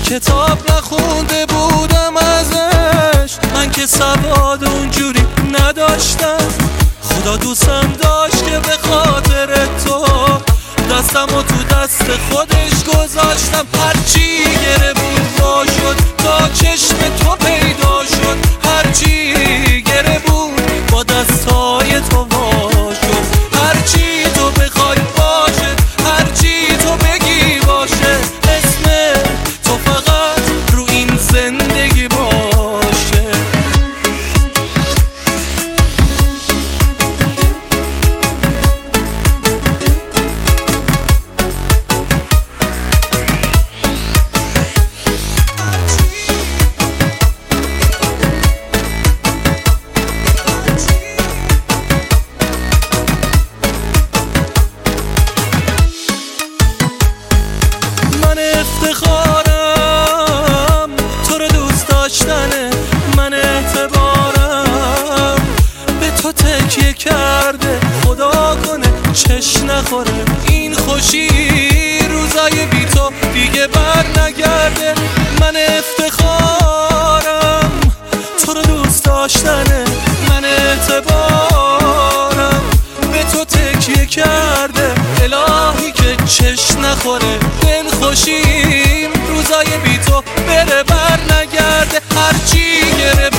کتاب نخونده بودم ازش، من که سواد اونجوری نداشتم. خدا دوستم داشت که به خاطر تو دستم و تو دست خودش گذاشتم. هرچی گره بود وا شد تا چشم تو پیدا شد، هرچی گره بود با دستای تو وا شد. هرچی تو بخوای باشه، هرچی تو بگی باشه، اسم تو فقط رو این زندگی باشه. من افتخارم تو رو دوست داشتنه، من اعتبارم به تو تکیه کرده. خدا کنه چش نخوره این خوشی، روزای بی تو دیگه بر نگرده. من افتخارم تو رو دوست داشتنه، من اعتبارم به تو تکیه کرده. الهی که چش نخوره دل خوشیم، روزای بی تو بره بر نگرده. هرچی گره